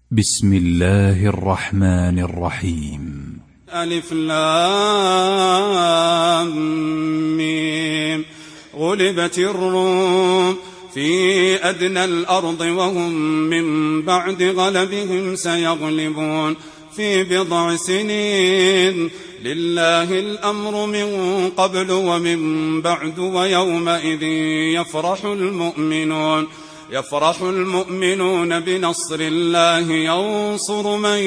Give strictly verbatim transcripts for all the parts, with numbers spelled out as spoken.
بسم الله الرحمن الرحيم. ألف لام ميم. غلبت الروم في أدنى الأرض وهم من بعد غلبهم سيغلبون في بضع سنين. لله الأمر من قبل ومن بعد ويومئذ يفرح المؤمنون يفرح المؤمنون بنصر الله ينصر من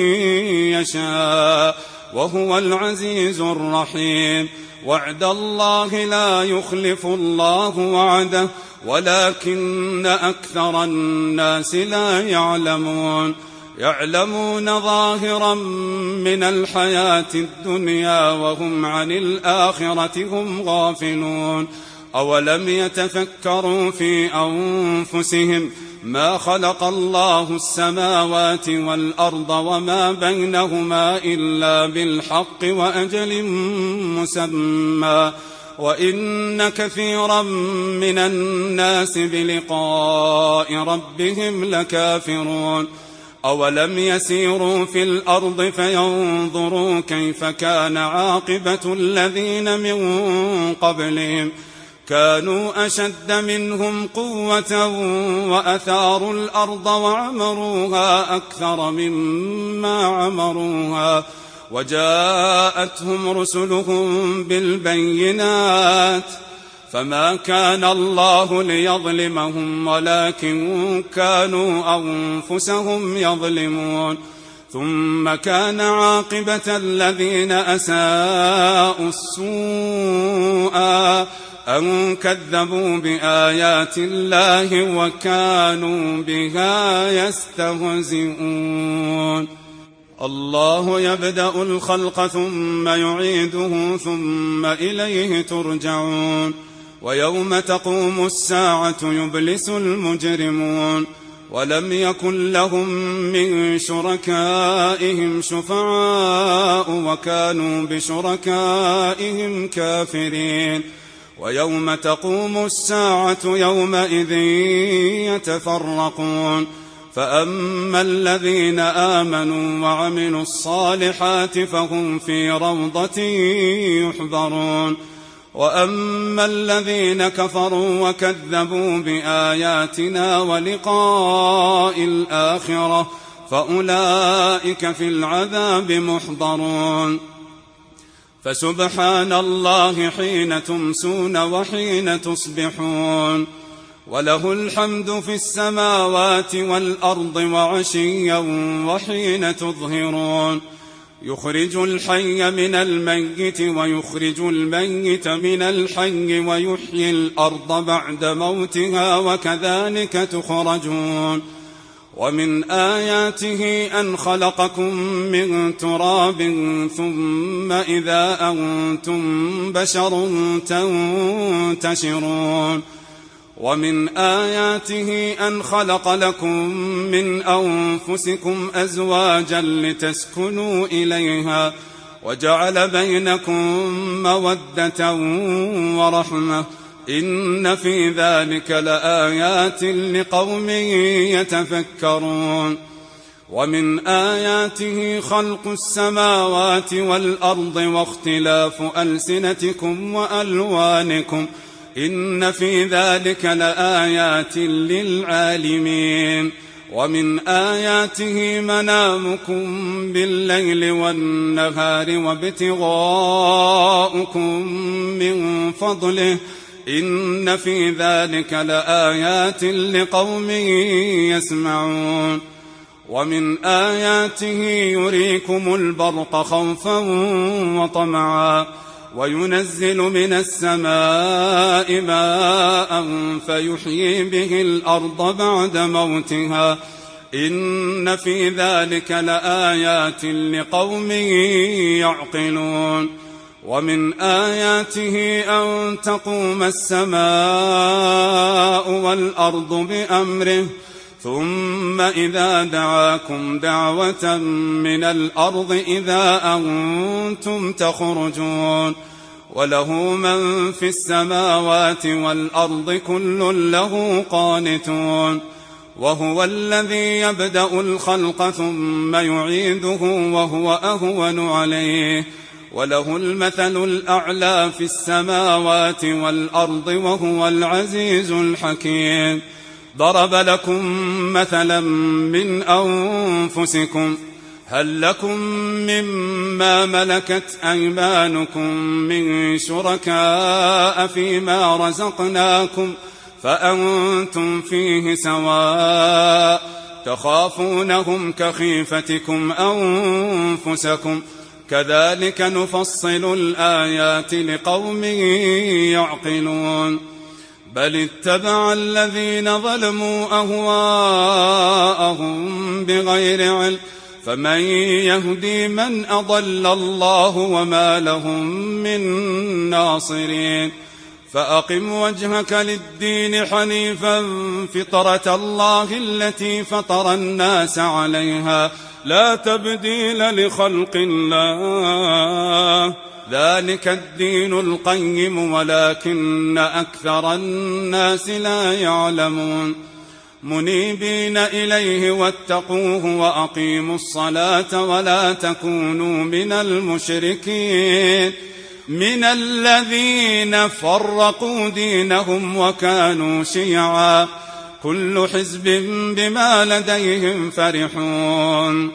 يشاء وهو العزيز الرحيم. وعد الله لا يخلف الله وعده ولكن أكثر الناس لا يعلمون. يعلمون ظاهرا من الحياة الدنيا وهم عن الآخرة هم غافلون. أولم يتفكروا في أنفسهم ما خلق الله السماوات والأرض وما بينهما إلا بالحق وأجل مسمى وإن كثيرا من الناس بلقاء ربهم لكافرون. أولم يسيروا في الأرض فينظروا كيف كان عاقبة الذين من قبلهم كانوا أشد منهم قوة وأثاروا الأرض وعمروها أكثر مما عمروها وجاءتهم رسلهم بالبينات فما كان الله ليظلمهم ولكن كانوا أنفسهم يظلمون. ثم كان عاقبة الذين أساءوا السوء أن كذبوا بآيات الله وكانوا بها يستهزئون. الله يبدأ الخلق ثم يعيده ثم إليه ترجعون. ويوم تقوم الساعة يبلس المجرمون ولم يكن لهم من شركائهم شفعاء وكانوا بشركائهم كافرين. ويوم تقوم الساعة يومئذ يتفرقون فأما الذين آمنوا وعملوا الصالحات فهم في روضة يحبرون وأما الذين كفروا وكذبوا بآياتنا ولقاء الآخرة فأولئك في العذاب محضرون. فسبحان الله حين تمسون وحين تصبحون وله الحمد في السماوات والأرض وعشيا وحين تظهرون. يخرج الحي من الميت ويخرج الميت من الحي ويحيي الأرض بعد موتها وكذلك تخرجون. ومن آياته أن خلقكم من تراب ثم إذا أنتم بشر تنتشرون. ومن آياته أن خلق لكم من أنفسكم أزواجا لتسكنوا إليها وجعل بينكم مودة ورحمة إن في ذلك لآيات لقوم يتفكرون. ومن آياته خلق السماوات والأرض واختلاف ألسنتكم وألوانكم إن في ذلك لآيات للعالمين. ومن آياته منامكم بالليل والنهار وابتغاؤكم من فضله إن في ذلك لآيات لقوم يسمعون. ومن آياته يريكم البرق خوفا وطمعا وينزل من السماء ماء فيحيي به الأرض بعد موتها إن في ذلك لآيات لقوم يعقلون. ومن آياته أن تقوم السماء والأرض بأمره ثم إذا دعاكم دعوة من الأرض إذا أنتم تخرجون. وله من في السماوات والأرض كل له قانتون. وهو الذي يبدأ الخلق ثم يعيده وهو أهون عليه وله المثل الأعلى في السماوات والأرض وهو العزيز الحكيم. ضرب لكم مثلا من أنفسكم هل لكم مما ملكت أيمانكم من شركاء فيما رزقناكم فأنتم فيه سواء تخافونهم كخيفتكم أنفسكم كذلك نفصل الآيات لقوم يعقلون. بل اتبع الذين ظلموا أهواءهم بغير علم فمن يهدي من أضل الله وما لهم من ناصرين. فأقم وجهك للدين حنيفا فطرة الله التي فطر الناس عليها لا تبديل لخلق الله ذلك الدين القيم ولكن أكثر الناس لا يعلمون. منيبين إليه واتقوه وأقيموا الصلاة ولا تكونوا من المشركين من الذين فرقوا دينهم وكانوا شيعا كل حزب بما لديهم فرحون.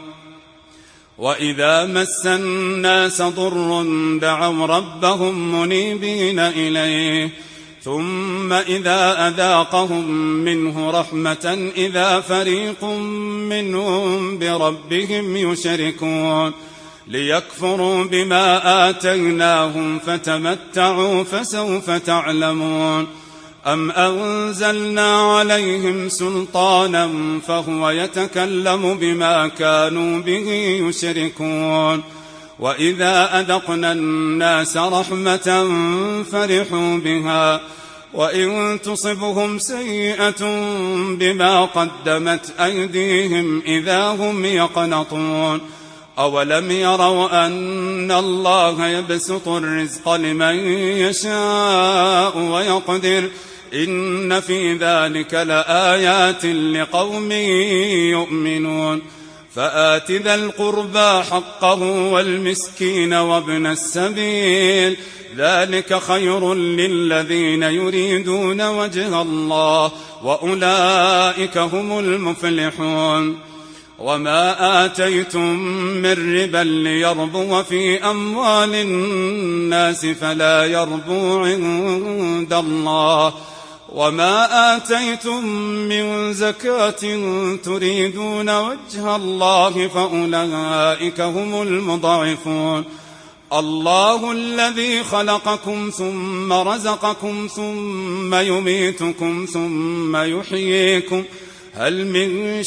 وإذا مس الناس ضر دعوا ربهم منيبين إليه ثم إذا أذاقهم منه رحمة إذا فريق منهم بربهم يشركون ليكفروا بما آتيناهم فتمتعوا فسوف تعلمون. أم أنزلنا عليهم سلطانا فهو يتكلم بما كانوا به يشركون. وإذا أذقنا الناس رحمة فرحوا بها وإن تصبهم سيئة بما قدمت أيديهم إذا هم يقنطون. أولم يروا أن الله يبسط الرزق لمن يشاء ويقدر إن في ذلك لآيات لقوم يؤمنون. فآت ذا القربى حقه والمسكين وابن السبيل ذلك خير للذين يريدون وجه الله وأولئك هم المفلحون. وما آتيتم من ربا ليربو في أموال الناس فلا يربو عند الله وما آتيتم من زكاة تريدون وجه الله فأولئك هم المضاعفون. الله الذي خلقكم ثم رزقكم ثم يميتكم ثم يحييكم هل من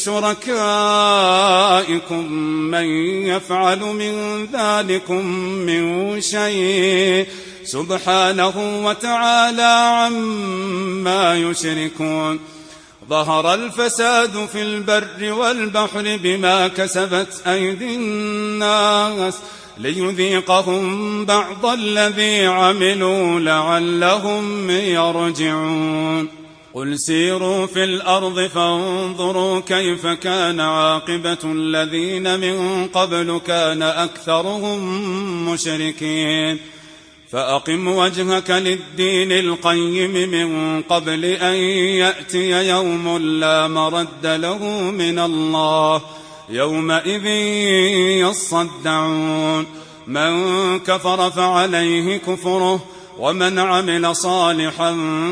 شركائكم من يفعل من ذلكم من شيء سبحانه وتعالى عما يشركون. ظهر الفساد في البر والبحر بما كسبت أيدي الناس ليذيقهم بعض الذي عملوا لعلهم يرجعون. قل سيروا في الأرض فانظروا كيف كان عاقبة الذين من قبل كان أكثرهم مشركين. فأقم وجهك للدين القيم من قبل أن يأتي يوم لا مرد له من الله يومئذ يصدعون. من كفر فعليه كفره ومن عمل صالحا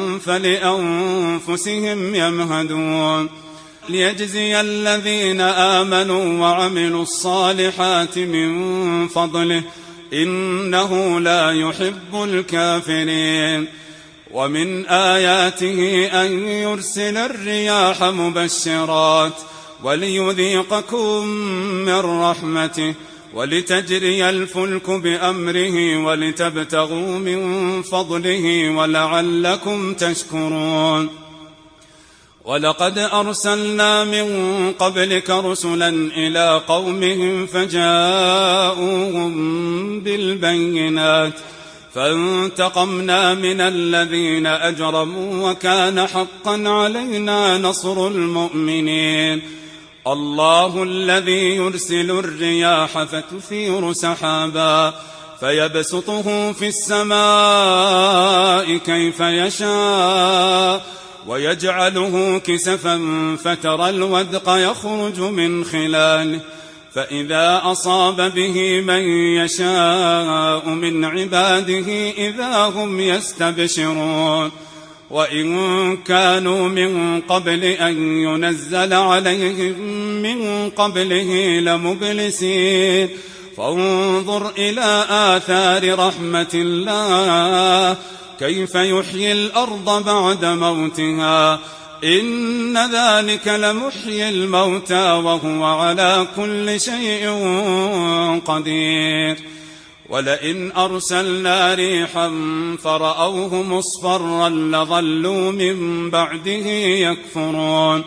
فلأنفسهم يمهدون. ليجزي الذين آمنوا وعملوا الصالحات من فضله إنه لا يحب الكافرين. ومن آياته أن يرسل الرياح مبشرات وليذيقكم من رحمته ولتجري الفلك بأمره ولتبتغوا من فضله ولعلكم تشكرون. ولقد أرسلنا من قبلك رسلا إلى قومهم فجاءوهم بالبينات فانتقمنا من الذين أجرموا وكان حقا علينا نصر المؤمنين. الله الذي يرسل الرياح فتثير سحابا فيبسطه في السماء كيف يشاء ويجعله كسفا فترى الودق يخرج من خلاله فإذا أصاب به من يشاء من عباده إذا هم يستبشرون. وإن كانوا من قبل أن ينزل عليهم من قبله لمبلسين فانظر إلى آثار رحمة الله كيف يحيي الأرض بعد موتها إن ذلك لمحيي الموتى وهو على كل شيء قدير. ولئن أرسلنا ريحا فرأوه مصفرا لظلوا من بعده يكفرون.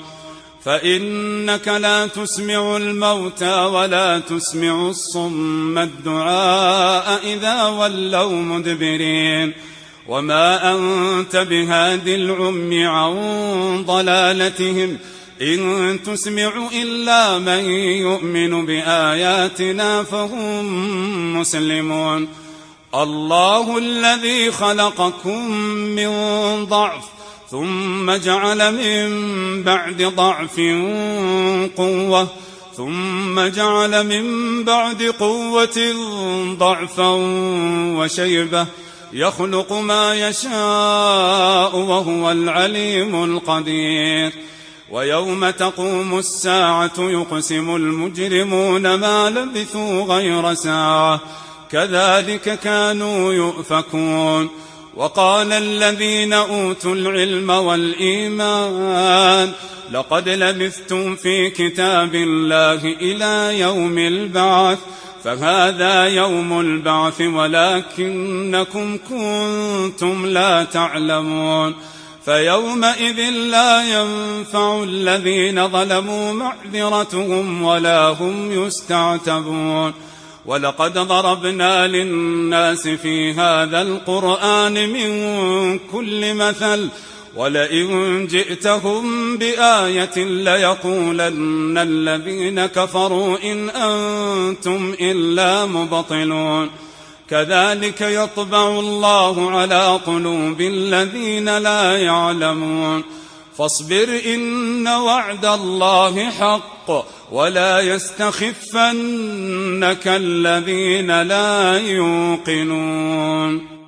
فإنك لا تسمع الموتى ولا تسمع الصم الدعاء إذا ولوا مدبرين. وما أنت بهاد العمي عن ضلالتهم إن تسمع إلا من يؤمن بآياتنا فهم مسلمون. الله الذي خلقكم من ضعف ثم جعل من بعد ضعف قوة ثم جعل من بعد قوة ضعفا وشيبة يخلق ما يشاء وهو العليم القدير. ويوم تقوم الساعة يقسم المجرمون ما لبثوا غير ساعة كذلك كانوا يؤفكون. وقال الذين أوتوا العلم والإيمان لقد لبثتم في كتاب الله إلى يوم البعث فهذا يوم البعث ولكنكم كنتم لا تعلمون. فيومئذ لا ينفع الذين ظلموا معذرتهم ولا هم يستعتبون. ولقد ضربنا للناس في هذا القرآن من كل مثل ولئن جئتهم بآية ليقولن الذين كفروا إن أنتم إلا مبطلون. كذلك يطبع الله على قلوب الذين لا يعلمون. فاصبر إن وعد الله حق ولا يستخفنك الذين لا يوقنون.